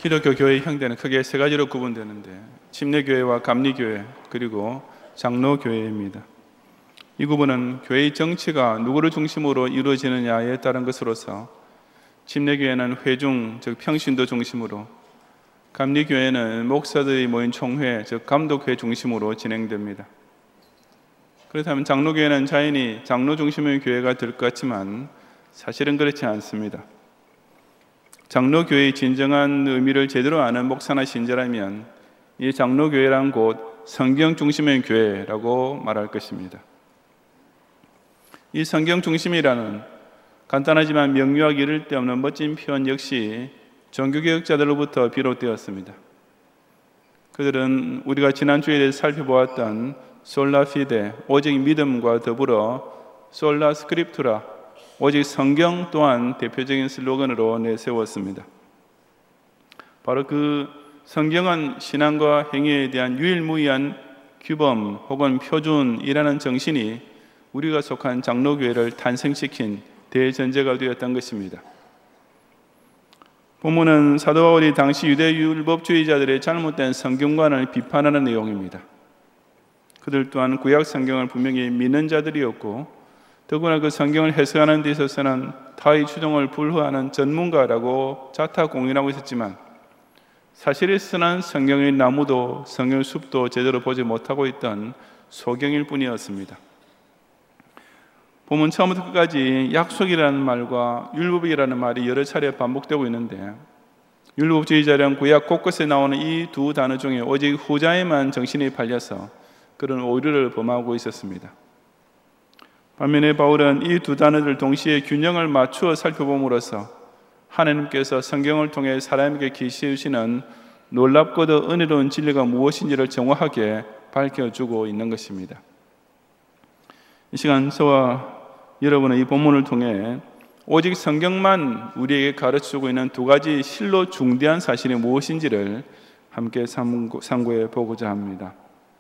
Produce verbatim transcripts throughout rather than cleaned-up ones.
기독교 교회의 형태는 크게 세 가지로 구분되는데 침례교회와 감리교회 그리고 장로교회입니다. 이 구분은 교회의 정치가 누구를 중심으로 이루어지느냐에 따른 것으로서 침례교회는 회중, 즉 평신도 중심으로, 감리교회는 목사들이 모인 총회, 즉 감독회 중심으로 진행됩니다. 그렇다면 장로교회는 자연히 장로 중심의 교회가 될 것 같지만 사실은 그렇지 않습니다. 장로교회의 진정한 의미를 제대로 아는 목사나 신자라면 이 장로교회란 곧 성경 중심의 교회라고 말할 것입니다. 이 성경 중심이라는 간단하지만 명료하기 이를 데 없는 멋진 표현 역시 종교개혁자들로부터 비롯되었습니다. 그들은 우리가 지난주에 살펴보았던 솔라 피데, 오직 믿음과 더불어 솔라 스크립투라, 오직 성경 또한 대표적인 슬로건으로 내세웠습니다. 바로 그 성경은 신앙과 행위에 대한 유일무이한 규범 혹은 표준이라는 정신이 우리가 속한 장로교회를 탄생시킨 대전제가 되었던 것입니다. 본문은 사도 바울이 당시 유대 율법주의자들의 잘못된 성경관을 비판하는 내용입니다. 그들 또한 구약 성경을 분명히 믿는 자들이었고 더구나 그 성경을 해석하는 데 있어서는 타의 추종을 불허하는 전문가라고 자타공인하고 있었지만 사실에서는 성경의 나무도 성경의 숲도 제대로 보지 못하고 있던 소경일 뿐이었습니다. 본문 처음부터 끝까지 약속이라는 말과 율법이라는 말이 여러 차례 반복되고 있는데 율법주의자는 구약 곳곳에 나오는 이 두 단어 중에 오직 후자에만 정신이 팔려서 그런 오류를 범하고 있었습니다. 반면에 바울은 이 두 단어를 동시에 균형을 맞추어 살펴봄으로써 하나님께서 성경을 통해 사람에게 계시해 주시는 놀랍고도 은혜로운 진리가 무엇인지를 정확하게 밝혀주고 있는 것입니다. 이 시간 저와 여러분은 이 본문을 통해 오직 성경만 우리에게 가르쳐주고 있는 두 가지 실로 중대한 사실이 무엇인지를 함께 상고해 보고자 합니다.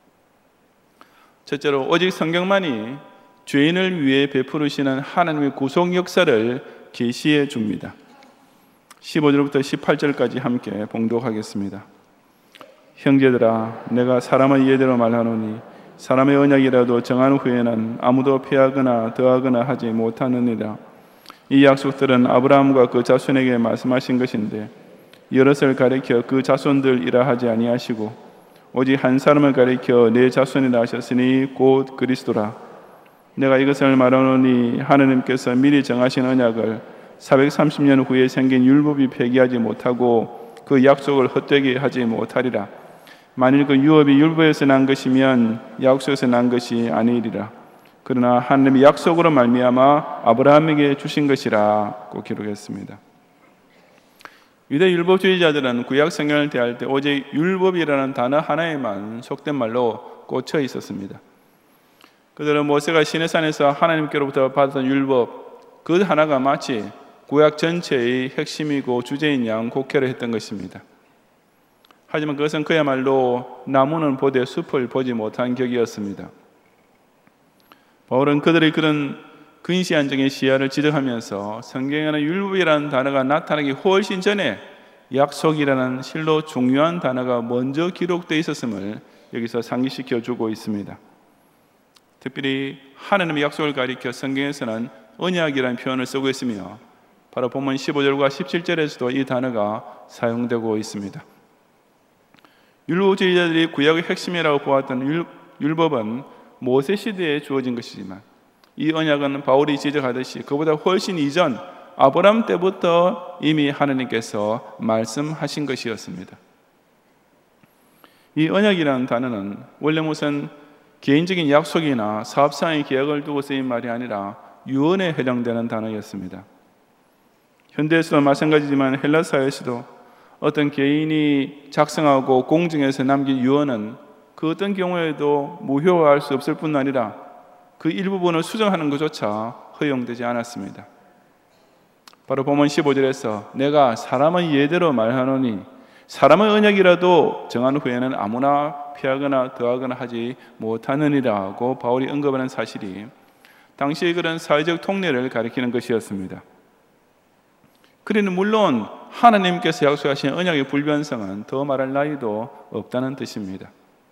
첫째로 오직 성경만이 죄인을 위해 베푸시는 하나님의 구속 역사를 계시해 줍니다. 십오 절부터 십팔 절까지 함께 봉독하겠습니다. 형제들아, 내가 사람의 예대로 말하노니 사람의 언약이라도 정한 후에는 아무도 폐하거나 더하거나 하지 못하느니라. 이 약속들은 아브라함과 그 자손에게 말씀하신 것인데 여럿을 가리켜 그 자손들이라 하지 아니하시고 오직 한 사람을 가리켜 내 자손이라 하셨으니 곧 그리스도라. 내가 이것을 말하노니 하나님께서 미리 정하신 언약을 사백삼십 년 후에 생긴 율법이 폐기하지 못하고 그 약속을 헛되게 하지 못하리라. 만일 그 유업이 율법에서 난 것이면 약속에서 난 것이 아니리라. 그러나 하나님이 약속으로 말미암아 아브라함에게 주신 것이라 고 기록했습니다. 유대 율법주의자들은 구약 성경을 대할 때 오직 율법이라는 단어 하나에만 속된 말로 꽂혀 있었습니다. 그들은 모세가 시내산에서 하나님께로부터 받았던 율법 그 하나가 마치 구약 전체의 핵심이고 주제인 양 곡해를 했던 것입니다. 하지만 그것은 그야말로 나무는 보되 숲을 보지 못한 격이었습니다. 바울은 그들의 그런 근시안적인 시야를 지적하면서 성경에는 율법이라는 단어가 나타나기 훨씬 전에 약속이라는 실로 중요한 단어가 먼저 기록되어 있었음을 여기서 상기시켜 주고 있습니다. 특별히 하나님의 약속을 가리켜 성경에서는 언약이라는 표현을 쓰고 있으며 바로 본문 십오 절과 십칠 절에서도 이 단어가 사용되고 있습니다. 율법주의자들이 구약의 핵심이라고 보았던 율, 율법은 모세 시대에 주어진 것이지만 이 언약은 바울이 지적하듯이 그보다 훨씬 이전 아브라함 때부터 이미 하나님께서 말씀하신 것이었습니다. 이 언약이라는 단어는 원래 무슨 개인적인 약속이나 사업상의 계약을 두고 쓰인 말이 아니라 유언에 해당되는 단어였습니다. 현대에서도 마찬가지지만 헬라 사회에서도 어떤 개인이 작성하고 공증해서 남긴 유언은 그 어떤 경우에도 무효화할 수 없을 뿐 아니라 그 일부분을 수정하는 것조차 허용되지 않았습니다. 바로 본문 십오 절에서 내가 사람의 예대로 말하노니 사람의 언약이라도 정한 후에는 아무나 피하거나 더하거나 하지 못하느니라고 바울이 언급하는 사실이 당시의 그런 사회적 통례를 가리키는 것이었습니다. 그러니 물론 하나님께서 약속하신 언약의 불변성은 더 말할 나위도 없다는 뜻입니다.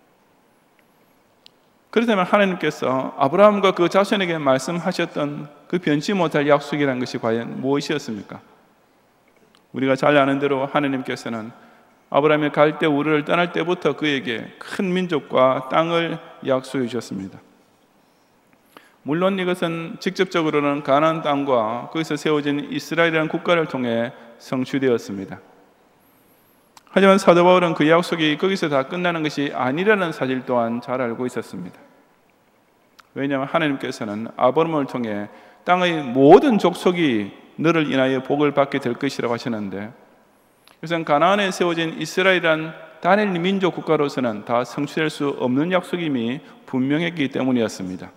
그렇다면 하나님께서 아브라함과 그 자손에게 말씀하셨던 그 변치 못할 약속이라는 것이 과연 무엇이었습니까? 우리가 잘 아는 대로 하나님께서는 아브라함이 갈대 우르를 떠날 때부터 그에게 큰 민족과 땅을 약속해 주셨습니다. 물론 이것은 직접적으로는 가나안 땅과 거기서 세워진 이스라엘이라는 국가를 통해 성취되었습니다. 하지만 사도 바울은 그 약속이 거기서 다 끝나는 것이 아니라는 사실 또한 잘 알고 있었습니다. 왜냐하면 하나님께서는 아브라함을 통해 땅의 모든 족속이 너를 인하여 복을 받게 될 것이라고 하셨는데, 우선 가나안에 세워진 이스라엘이란 단일 민족 국가로서는 다 성취될 수 없는 약속임이 분명했기 때문이었습니다.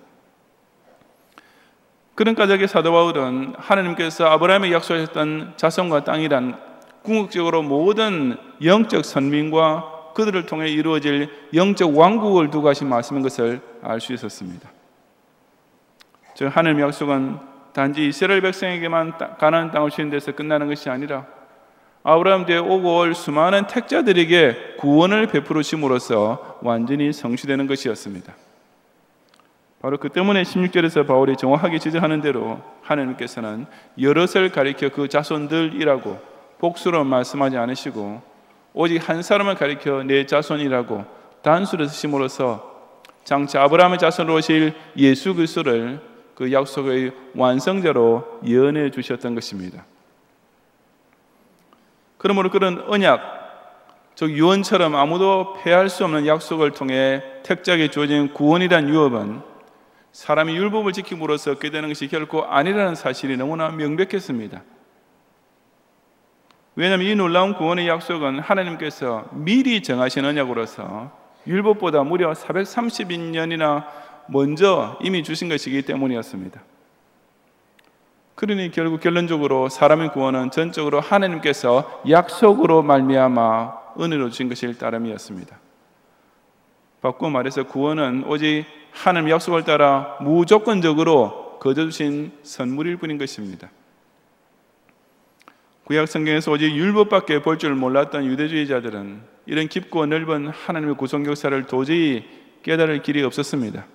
그런 까닭에 사도 바울은 하나님께서 아브라함에게 약속하셨던 자손과 땅이란 궁극적으로 모든 영적 선민과 그들을 통해 이루어질 영적 왕국을 두고 하신 말씀인 것을 알 수 있었습니다. 즉 하나님의 약속은 단지 이스라엘 백성에게만 가나안 땅을 주신 데서 끝나는 것이 아니라 아브라함 뒤에 오고 올 수많은 택자들에게 구원을 베푸심으로써 완전히 성취되는 것이었습니다. 바로 그 때문에 십육 절에서 바울이 정확하게 지적하는 대로 하나님께서는 여럿을 가리켜 그 자손들이라고 복수로 말씀하지 않으시고 오직 한 사람을 가리켜 내 자손이라고 단수를 쓰심으로써 장차 아브라함의 자손으로 오실 예수 그리스도를 그 약속의 완성자로 예언해 주셨던 것입니다. 그러므로 그런 언약, 즉 유언처럼 아무도 폐할 수 없는 약속을 통해 택자에게 주어진 구원이란 유업은 사람이 율법을 지킴으로써 얻게 되는 것이 결코 아니라는 사실이 너무나 명백했습니다. 왜냐하면 이 놀라운 구원의 약속은 하나님께서 미리 정하신 언약으로서 율법보다 무려 사백삼십 년이나 먼저 이미 주신 것이기 때문이었습니다. 그러니 결국 결론적으로 사람의 구원은 전적으로 하나님께서 약속으로 말미암아 은혜로 주신 것일 따름이었습니다. 바꾸어 말해서 구원은 오직 하나님 약속을 따라 무조건적으로 거저주신 선물일 뿐인 것입니다. 구약 성경에서 오직 율법밖에 볼 줄 몰랐던 유대주의자들은 이런 깊고 넓은 하나님의 구속 역사를 도저히 깨달을 길이 없었습니다.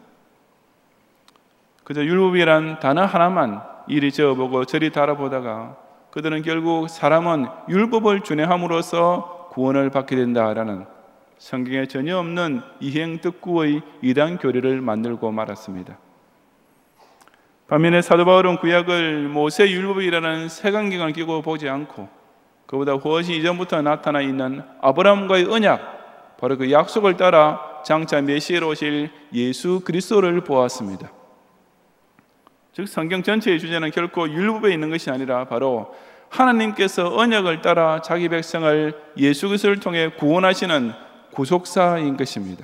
그저 율법이란 단어 하나만 이리 저어보고 저리 달아보다가 그들은 결국 사람은 율법을 준행함으로써 구원을 받게 된다라는 성경에 전혀 없는 이행득구의 이단 교리를 만들고 말았습니다. 반면에 사도 바울은 구약을 모세 율법이라는 색안경을 끼고 보지 않고 그보다 훨씬 이전부터 나타나 있는 아브라함과의 언약, 바로 그 약속을 따라 장차 메시아로 오실 예수 그리스도를 보았습니다. 즉 성경 전체의 주제는 결코 율법에 있는 것이 아니라 바로 하나님께서 언약을 따라 자기 백성을 예수 그리스도를 통해 구원하시는 구속사인 것입니다.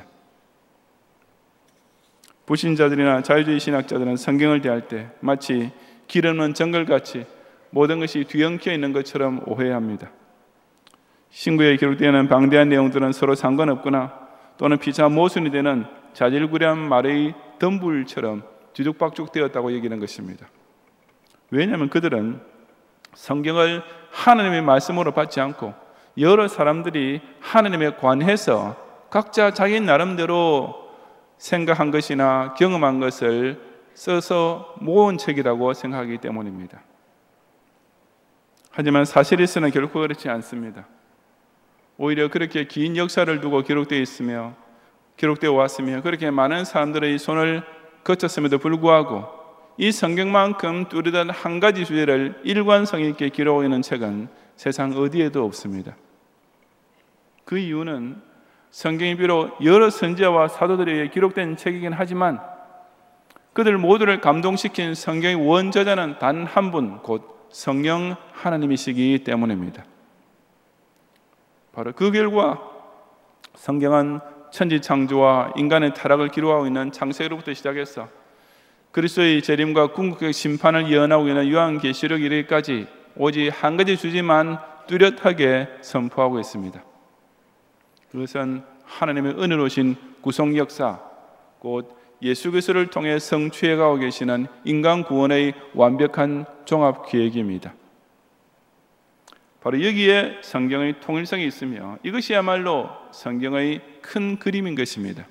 불신자들이나 자유주의 신학자들은 성경을 대할 때 마치 길 없는 정글같이 모든 것이 뒤엉켜 있는 것처럼 오해합니다. 신구에 기록되는 방대한 내용들은 서로 상관없거나 또는 피차 모순이 되는 자질구레한 말의 덤불처럼 뒤죽박죽되었다고 얘기하는 것입니다. 왜냐하면 그들은 성경을 하나님의 말씀으로 받지 않고 여러 사람들이 하나님에 관해서 각자 자기 나름대로 생각한 것이나 경험한 것을 써서 모은 책이라고 생각하기 때문입니다. 하지만 사실에서는 결코 그렇지 않습니다. 오히려 그렇게 긴 역사를 두고 기록되어 있으며 기록되어 왔으며 그렇게 많은 사람들의 손을 거쳤음에도 불구하고 이 성경만큼 뚜렷한 한 가지 주제를 일관성 있게 기록하고 있는 책은 세상 어디에도 없습니다. 그 이유는 성경이 비록 여러 선지자와 사도들에 의해 기록된 책이긴 하지만 그들 모두를 감동시킨 성경의 원저자는 단 한 분, 곧 성령 하나님이시기 때문입니다. 바로 그 결과 성경은 천지 창조와 인간의 타락을 기록하고 있는 창세기로부터 시작해서 그리스도의 재림과 궁극의 심판을 예언하고 있는 요한계시록 이르기까지 오직 한 가지 주제만 뚜렷하게 선포하고 있습니다. 그것은 하나님의 은혜로우신 구속 역사, 곧 예수 그리스도를 통해 성취해 가고 계시는 인간 구원의 완벽한 종합 계획입니다. 바로 여기에 성경의 통일성이 있으며 이것이야말로 성경의 큰 그림인 것입니다.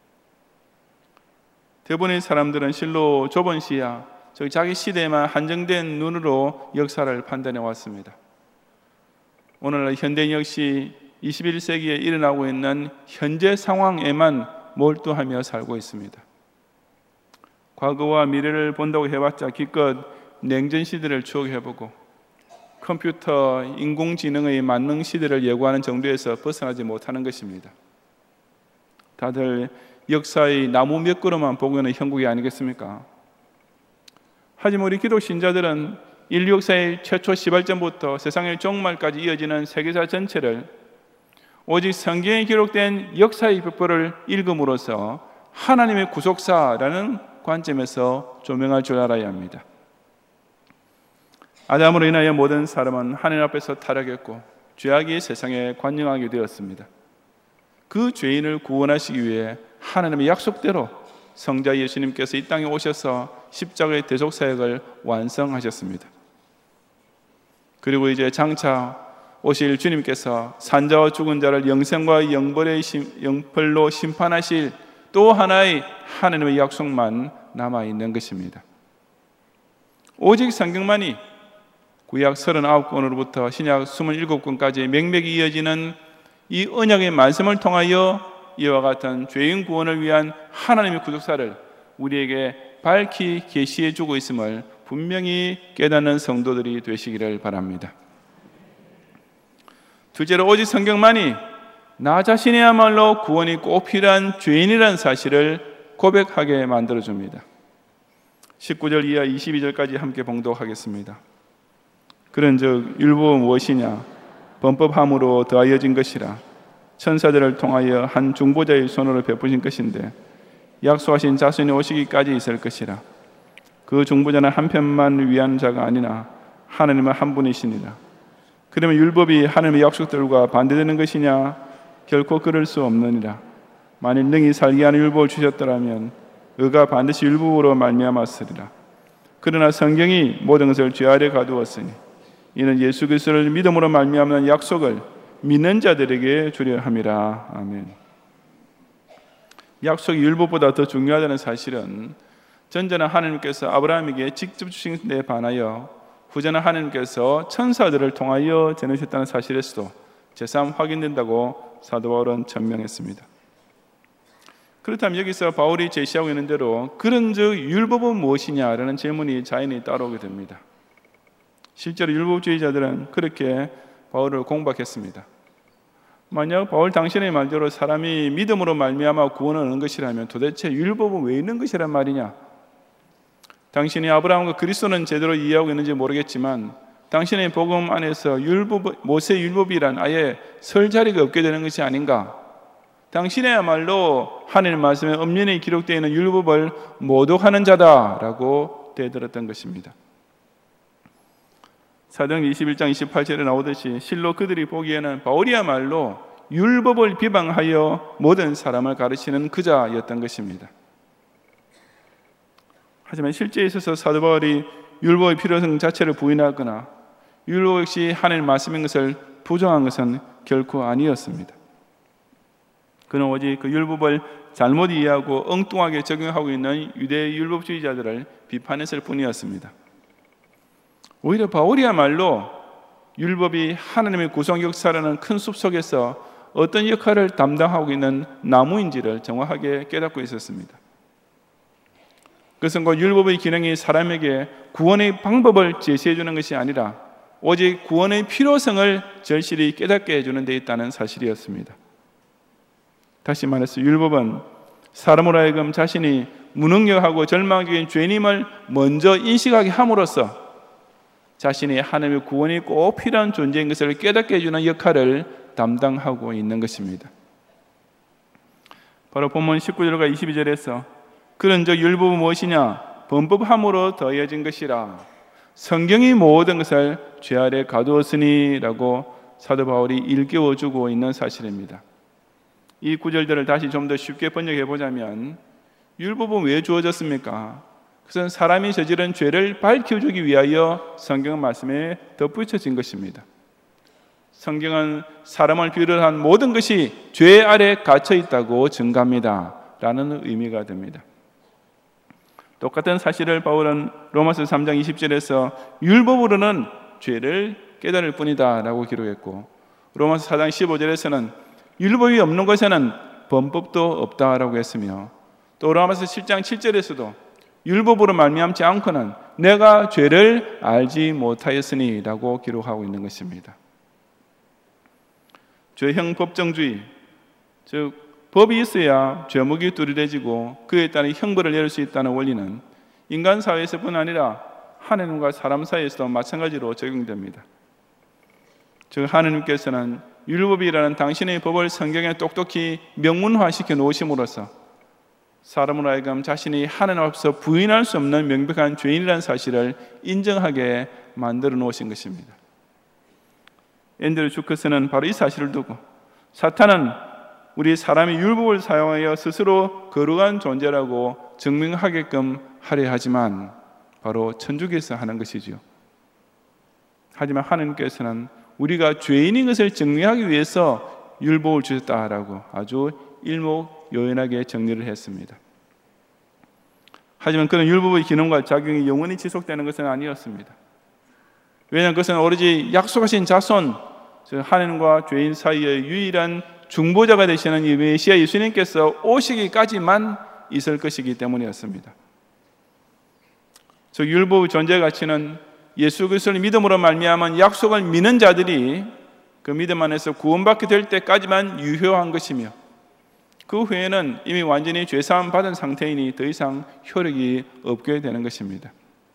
대부분의 사람들은 실로 좁은 시야, 즉 자기 시대에만 한정된 눈으로 역사를 판단해 왔습니다. 오늘날 현대인 역시 이십일 세기에 일어나고 있는 현재 상황에만 몰두하며 살고 있습니다. 과거와 미래를 본다고 해봤자 기껏 냉전 시대를 추억해보고 컴퓨터, 인공지능의 만능 시대를 예고하는 정도에서 벗어나지 못하는 것입니다. 다들 역사의 나무 몇 그루만 보고 있는 형국이 아니겠습니까? 하지만 우리 기독 신자들은 인류 역사의 최초 시발점부터 세상의 종말까지 이어지는 세계사 전체를 오직 성경에 기록된 역사의 벽보를 읽음으로써 하나님의 구속사라는 관점에서 조명할 줄 알아야 합니다. 아담으로 인하여 모든 사람은 하나님 앞에서 타락했고 죄악이 세상에 관영하게 되었습니다. 그 죄인을 구원하시기 위해 하나님의 약속대로 성자 예수님께서 이 땅에 오셔서 십자가의 대속 사역을 완성하셨습니다. 그리고 이제 장차 오실 주님께서 산자와 죽은 자를 영생과 영벌의 심, 영벌로 심판하실 또 하나의 하나님의 약속만 남아있는 것입니다. 오직 성경만이 구약 서른아홉 권으로부터 신약 스물일곱 권까지 맥맥이 이어지는 이 언약의 말씀을 통하여 이와 같은 죄인 구원을 위한 하나님의 구속사를 우리에게 밝히 계시해 주고 있음을 분명히 깨닫는 성도들이 되시기를 바랍니다. 둘째로 오직 성경만이 나 자신이야말로 구원이 꼭 필요한 죄인이라는 사실을 고백하게 만들어줍니다. 십구 절 이하 이십이 절까지 함께 봉독하겠습니다. 그런즉 율법은 무엇이냐? 범법함으로 더하여진 것이라. 천사들을 통하여 한 중보자의 손으로 베푸신 것인데 약속하신 자손이 오시기까지 있을 것이라. 그 중보자는 한 편만 위한 자가 아니나 하나님은 한 분이시니라. 그러면 율법이 하나님의 약속들과 반대되는 것이냐? 결코 그럴 수 없느니라. 만일 능히 살게 하는 율법을 주셨더라면 의가 반드시 율법으로 말미암았으리라. 그러나 성경이 모든 것을 죄 아래 가두었으니 이는 예수 그리스도를 믿음으로 말미암는 약속을 믿는 자들에게 주려 함이라. 아멘. 약속이 율법보다 더 중요하다는 사실은 전자는 하나님께서 아브라함에게 직접 주신 데 반하여 후자는 하나님께서 천사들을 통하여 전하셨다는 사실에서도 제삼 확인된다고 사도 바울은 천명했습니다. 그렇다면 여기서 바울이 제시하고 있는 대로 그런즉 율법은 무엇이냐라는 질문이 자연히 따라오게 됩니다. 실제로 율법주의자들은 그렇게 바울을 공박했습니다. 만약 바울 당신의 말대로 사람이 믿음으로 말미암아 구원을 얻는 것이라면 도대체 율법은 왜 있는 것이란 말이냐? 당신이 아브라함과 그리스도는 제대로 이해하고 있는지 모르겠지만 당신의 복음 안에서 율법, 모세 율법이란 아예 설 자리가 없게 되는 것이 아닌가? 당신이야말로 하나님 말씀에 엄연히 기록되어 있는 율법을 모독하는 자다라고 대들었던 것입니다. 사도행전 이십일 장 이십팔 절에 나오듯이 실로 그들이 보기에는 바울이야말로 율법을 비방하여 모든 사람을 가르치는 그자였던 것입니다. 하지만 실제에 있어서 사도 바울이 율법의 필요성 자체를 부인하거나 율법 역시 하나님의 말씀인 것을 부정한 것은 결코 아니었습니다. 그는 오직 그 율법을 잘못 이해하고 엉뚱하게 적용하고 있는 유대 율법주의자들을 비판했을 뿐이었습니다. 오히려 바울이야말로 율법이 하나님의 구속 역사라는 큰 숲 속에서 어떤 역할을 담당하고 있는 나무인지를 정확하게 깨닫고 있었습니다. 그것은 곧 율법의 기능이 사람에게 구원의 방법을 제시해 주는 것이 아니라 오직 구원의 필요성을 절실히 깨닫게 해주는 데 있다는 사실이었습니다. 다시 말해서 율법은 사람으로 하여금 자신이 무능력하고 절망적인 죄인임을 먼저 인식하게 함으로써 자신이 하나님의 구원이 꼭 필요한 존재인 것을 깨닫게 해주는 역할을 담당하고 있는 것입니다. 바로 본문 십구 절과 이십이 절에서 그런즉 율법은 무엇이냐? 범법함으로 더해진 것이라. 성경이 모든 것을 죄 아래 가두었으니 라고 사도 바울이 일깨워주고 있는 사실입니다. 이 구절들을 다시 좀 더 쉽게 번역해 보자면 율법은 왜 주어졌습니까? 그것은 사람이 저지른 죄를 밝혀주기 위하여 성경 말씀에 덧붙여진 것입니다. 성경은 사람을 비롯한 모든 것이 죄 아래 갇혀 있다고 증가합니다 라는 의미가 됩니다. 똑같은 사실을 바울은 로마서 삼 장 이십 절에서 율법으로는 죄를 깨달을 뿐이다 라고 기록했고, 로마서 사 장 십오 절에서는 율법이 없는 것에는 범법도 없다라고 했으며, 또 로마서 칠 장 칠 절에서도 율법으로 말미암지 않고는 내가 죄를 알지 못하였으니 라고 기록하고 있는 것입니다. 죄형 법정주의, 즉 법이 있어야 죄목이 뚜렷해지고 그에 따른 형벌을 내릴 수 있다는 원리는 인간 사회에서뿐 아니라 하나님과 사람 사이에서도 마찬가지로 적용됩니다. 즉 하나님께서는 율법이라는 당신의 법을 성경에 똑똑히 명문화시켜 놓으심으로써 사람으로 하여금 자신이 하나님 앞에서 부인할 수 없는 명백한 죄인이라는 사실을 인정하게 만들어 놓으신 것입니다. 앤드류 주커스는 바로 이 사실을 두고 사탄은 우리 사람이 율법을 사용하여 스스로 거룩한 존재라고 증명하게끔 하려 하지만 바로 천주교에서 하는 것이지요. 하지만 하나님께서는 우리가 죄인인 것을 증명하기 위해서 율법을 주셨다라고 아주 일목요연하게 정리를 했습니다. 하지만 그런 율법의 기능과 작용이 영원히 지속되는 것은 아니었습니다. 왜냐하면 그것은 오로지 약속하신 자손, 즉 하나님과 죄인 사이의 유일한 중보자가 되시는 이 메시아 예수님께서 오시기까지만 있을 것이기 때문이었습니다. 즉 율법의 존재 가치는 예수 그리스도를 믿음으로 말미암은 약속을 믿는 자들이 그 믿음 안에서 구원받게 될 때까지만 유효한 것이며, 그 후에는 이미 완전히 죄사함 받은 상태이니 더 이상 효력이 없게 되는 것입니다.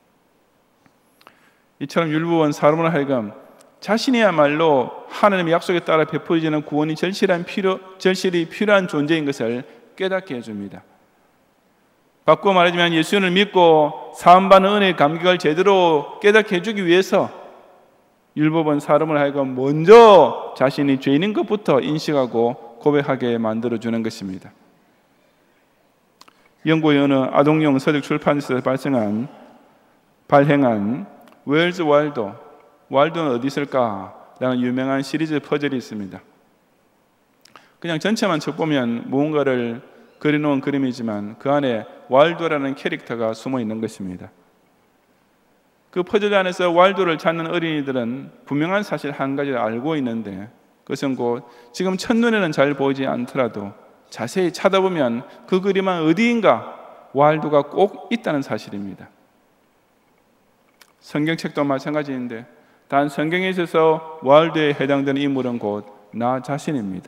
이처럼 율법은 사람을 하여금 자신이야말로 하나님의 약속에 따라 베풀어지는 구원이 절실한 필요, 절실히 필요한 존재인 것을 깨닫게 해줍니다. 바꾸어 말하자면 예수님을 믿고 사함받는 은혜의 감격을 제대로 깨닫게 해주기 위해서 율법은 사람을 하여금 먼저 자신이 죄인인 것부터 인식하고 고백하게 만들어주는 것입니다. 영국의 어느 아동용 서적 출판사에서 발생한 발행한 웨일즈 와일드, 와일드는 어디 있을까? 라는 유명한 시리즈 퍼즐이 있습니다. 그냥 전체만 쳐보면 무언가를 그려놓은 그림이지만 그 안에 와일드라는 캐릭터가 숨어 있는 것입니다. 그 퍼즐 안에서 와일드를 찾는 어린이들은 분명한 사실 한 가지를 알고 있는데, 그것은 곧 지금 첫눈에는 잘 보이지 않더라도 자세히 찾아보면 그 그림 안 어디인가 와일드가 꼭 있다는 사실입니다. 성경책도 마찬가지인데 단 성경에 있어서 와일드에 해당되는 인물은 곧 나 자신입니다.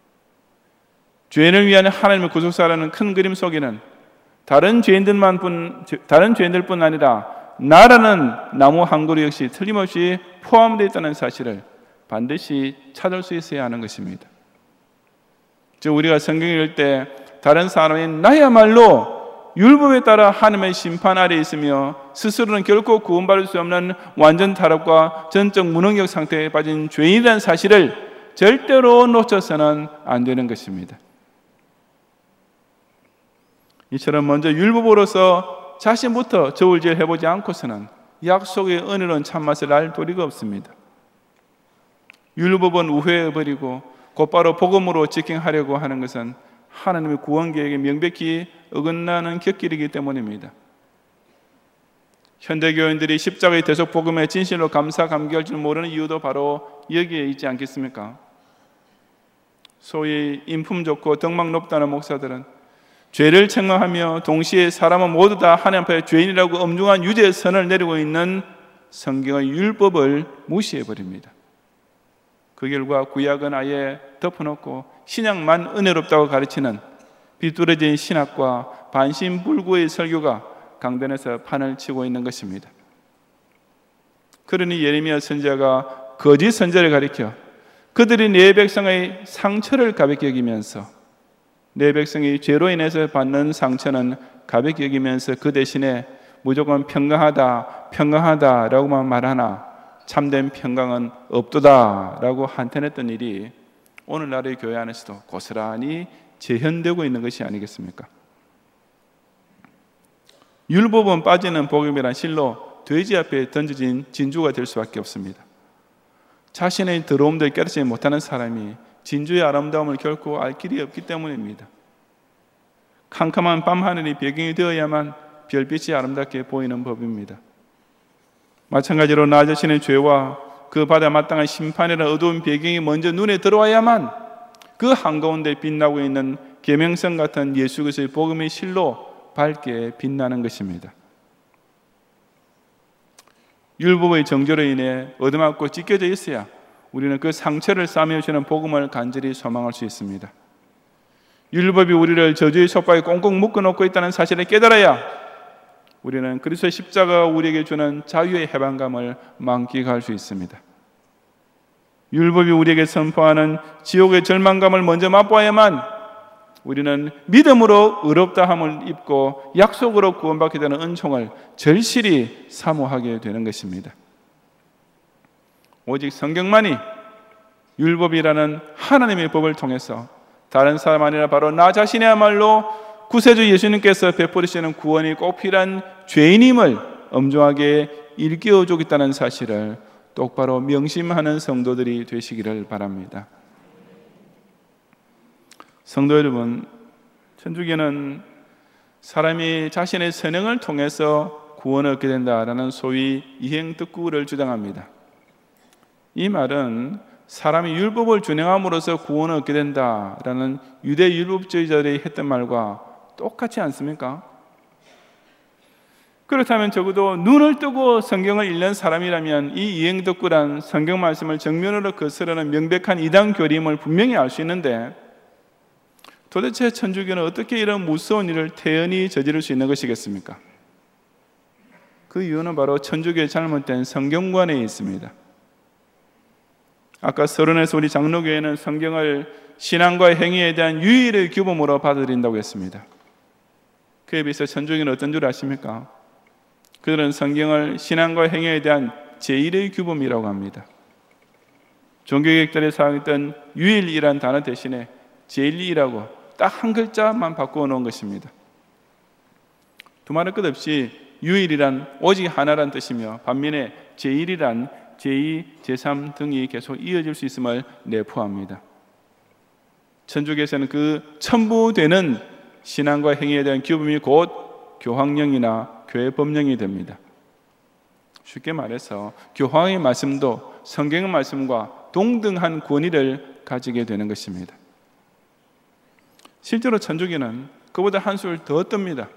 죄인을 위한 하나님의 구속사라는 큰 그림 속에는 다른 죄인들만 뿐, 다른 죄인들뿐 아니라 나라는 나무 한 그루 역시 틀림없이 포함되어 있다는 사실을 반드시 찾을 수 있어야 하는 것입니다. 즉 우리가 성경을 읽을 때 다른 사람인 나야말로 율법에 따라 하나님의 심판 아래에 있으며 스스로는 결코 구원받을 수 없는 완전 타락과 전적 무능력 상태에 빠진 죄인이라는 사실을 절대로 놓쳐서는 안 되는 것입니다. 이처럼 먼저 율법으로서 자신부터 저울질 해보지 않고서는 약속의 은혜로운 참맛을 알 도리가 없습니다. 율법은 우회해버리고 곧바로 복음으로 직행하려고 하는 것은 하나님의 구원 계획에 명백히 어긋나는 곁길이기 때문입니다. 현대교인들이 십자가의 대속 복음에 진실로 감사 감격할 줄 모르는 이유도 바로 여기에 있지 않겠습니까? 소위 인품 좋고 덕망 높다는 목사들은 죄를 책망하며 동시에 사람은 모두 다 하나님 앞에 죄인이라고 엄중한 유죄 선을 내리고 있는 성경의 율법을 무시해버립니다. 그 결과 구약은 아예 덮어놓고 신약만 은혜롭다고 가르치는 비뚤어진 신학과 반신불구의 설교가 강단에서 판을 치고 있는 것입니다. 그러니 예레미야 선지자가 거짓 선지자를 가리켜 그들이 내 백성의 상처를 가볍게 여기면서 내 백성이 죄로 인해서 받는 상처는 가볍게 여기면서 그 대신에 무조건 평강하다 평강하다라고만 말하나 참된 평강은 없도다라고 한탄했던 일이 오늘날의 교회 안에서도 고스란히 재현되고 있는 것이 아니겠습니까? 율법은 빠지는 복음이란 실로 돼지 앞에 던져진 진주가 될 수밖에 없습니다. 자신의 더러움도 깨닫지 못하는 사람이 진주의 아름다움을 결코 알 길이 없기 때문입니다. 캄캄한 밤하늘이 배경이 되어야만 별빛이 아름답게 보이는 법입니다. 마찬가지로 나 자신의 죄와 그 받아 마땅한 심판이라는 어두운 배경이 먼저 눈에 들어와야만 그 한가운데 빛나고 있는 계명성 같은 예수 그리스도의 복음의 실로 밝게 빛나는 것입니다. 율법의 정죄로 인해 얻어맞고 찢겨져 있어야 우리는 그 상처를 싸매어 주는 복음을 간절히 소망할 수 있습니다. 율법이 우리를 저주의 속박에 꽁꽁 묶어놓고 있다는 사실을 깨달아야 우리는 그리스도의 십자가가 우리에게 주는 자유의 해방감을 만끽할 수 있습니다. 율법이 우리에게 선포하는 지옥의 절망감을 먼저 맛보아야만 우리는 믿음으로 의롭다함을 입고 약속으로 구원받게 되는 은총을 절실히 사모하게 되는 것입니다. 오직 성경만이 율법이라는 하나님의 법을 통해서 다른 사람 아니라 바로 나 자신이야말로 구세주 예수님께서 베푸시는 구원이 꼭 필요한 죄인임을 엄중하게 일깨워주겠다는 사실을 똑바로 명심하는 성도들이 되시기를 바랍니다. 성도 여러분, 천주교는 사람이 자신의 선행을 통해서 구원을 얻게 된다라는 소위 이행덕구를 주장합니다. 이 말은 사람이 율법을 준행함으로써 구원을 얻게 된다라는 유대 율법주의자들이 했던 말과 똑같지 않습니까? 그렇다면 적어도 눈을 뜨고 성경을 읽는 사람이라면 이 이행덕구란 성경 말씀을 정면으로 거스르는 명백한 이단 교리임을 분명히 알 수 있는데 도대체 천주교는 어떻게 이런 무서운 일을 태연히 저지를 수 있는 것이겠습니까? 그 이유는 바로 천주교의 잘못된 성경관에 있습니다. 아까 서론에서 우리 장로교회는 성경을 신앙과 행위에 대한 유일의 규범으로 받아들인다고 했습니다. 그에 비해서 천주교는 어떤 줄 아십니까? 그들은 성경을 신앙과 행위에 대한 제일의 규범이라고 합니다. 종교개혁들이 사용했던 유일이란 단어 대신에 제일이라고 딱 한 글자만 바꾸어 놓은 것입니다. 두말할 것 없이 유일이란 오직 하나란 뜻이며 반면에 제일이란 제이, 제삼 등이 계속 이어질 수 있음을 내포합니다. 천주교에서는 그 첨부되는 신앙과 행위에 대한 규범이 곧 교황령이나 교회 법령이 됩니다. 쉽게 말해서 교황의 말씀도 성경의 말씀과 동등한 권위를 가지게 되는 것입니다. 실제로 천주교는 그보다 한술 더 뜹니다.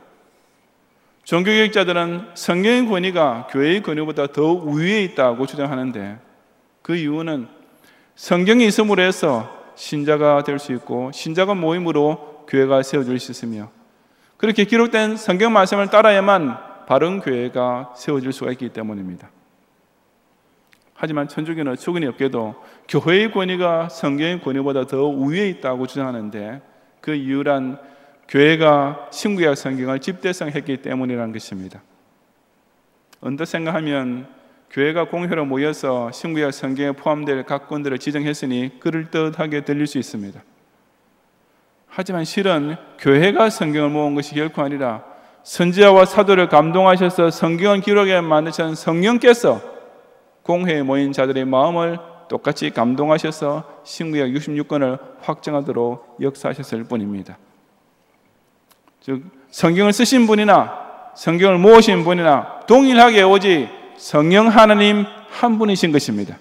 종교개혁자들은 성경의 권위가 교회의 권위보다 더 위에 있다고 주장하는데 그 이유는 성경이 있음으로 해서 신자가 될 수 있고 신자가 모임으로 교회가 세워질 수 있으며 그렇게 기록된 성경 말씀을 따라야만 바른 교회가 세워질 수가 있기 때문입니다. 하지만 천주교는 어처구니 없게도 교회의 권위가 성경의 권위보다 더 위에 있다고 주장하는데 그 이유란 교회가 신구약 성경을 집대성했기 때문이라는 것입니다. 언뜻 생각하면 교회가 공회로 모여서 신구약 성경에 포함될 각 권들을 지정했으니 그럴듯하게 들릴 수 있습니다. 하지만 실은 교회가 성경을 모은 것이 결코 아니라 선지자와 사도를 감동하셔서 성경을 기록에 만드신 성령께서 공회에 모인 자들의 마음을 똑같이 감동하셔서 신구약 육십육 권을 확정하도록 역사하셨을 뿐입니다. 즉 성경을 쓰신 분이나 성경을 모으신 분이나 동일하게 오직 성령 하나님 한 분이신 것입니다.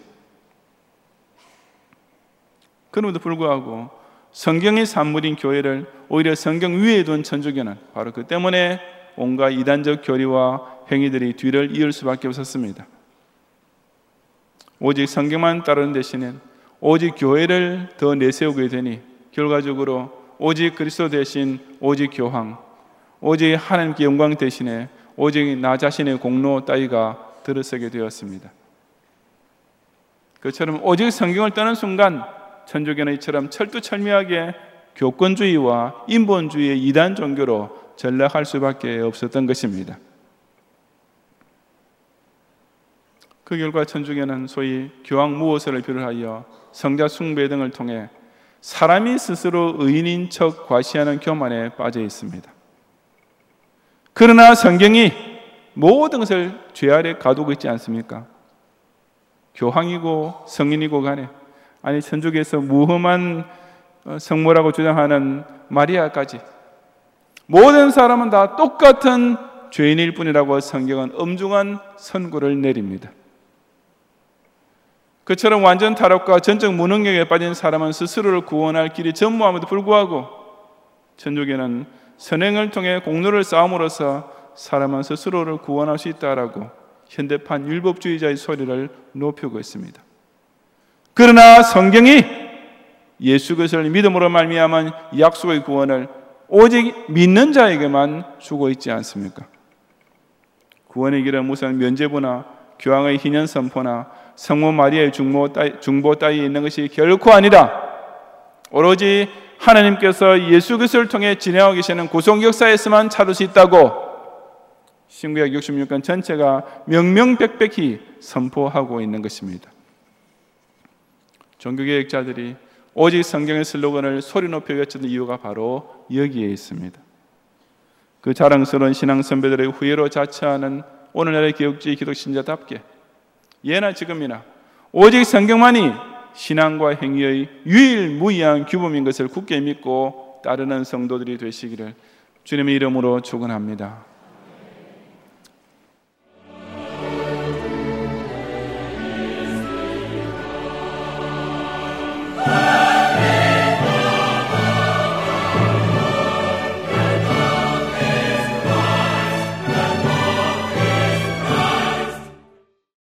그럼에도 불구하고 성경의 산물인 교회를 오히려 성경 위에 둔 천주교는 바로 그 때문에 온갖 이단적 교리와 행위들이 뒤를 이을 수밖에 없었습니다. 오직 성경만 따르는 대신에 오직 교회를 더 내세우게 되니 결과적으로 오직 그리스도 대신 오직 교황, 오직 하나님께 영광 대신에 오직 나 자신의 공로 따위가 들어서게 되었습니다. 그처럼 오직 성경을 떠는 순간 천주교는 이처럼 철두철미하게 교권주의와 인본주의의 이단 종교로 전락할 수밖에 없었던 것입니다. 그 결과 천주교는 소위 교황 무호설을 비롯하여 성자 숭배 등을 통해 사람이 스스로 의인인 척 과시하는 교만에 빠져 있습니다. 그러나 성경이 모든 것을 죄 아래 가두고 있지 않습니까? 교황이고 성인이고 간에, 아니 천주교에서 무흠한 성모라고 주장하는 마리아까지 모든 사람은 다 똑같은 죄인일 뿐이라고 성경은 엄중한 선고를 내립니다. 그처럼 완전 타락과 전적 무능력에 빠진 사람은 스스로를 구원할 길이 전무함에도 불구하고 천주교는 선행을 통해 공로를 쌓음으로써 사람은 스스로를 구원할 수 있다라고 현대판 율법주의자의 소리를 높이고 있습니다. 그러나 성경이 예수 그리스도를 믿음으로 말미암은 약속의 구원을 오직 믿는 자에게만 주고 있지 않습니까? 구원의 길은 무슨 면죄부나 교황의 희년 선포나 성모 마리아의 중보, 따위, 중보 따위에 있는 것이 결코 아니라 오로지 하나님께서 예수 그리스도를 통해 진행하고 계시는 구속 역사에서만 찾을 수 있다고 신구약 육십육 권 전체가 명명백백히 선포하고 있는 것입니다. 종교개혁자들이 오직 성경의 슬로건을 소리 높여 외치는 이유가 바로 여기에 있습니다. 그 자랑스러운 신앙 선배들의 후예로 자처하는 오늘날의 개혁주의 기독신자답게 예나 지금이나 오직 성경만이 신앙과 행위의 유일무이한 규범인 것을 굳게 믿고 따르는 성도들이 되시기를 주님의 이름으로 축원합니다.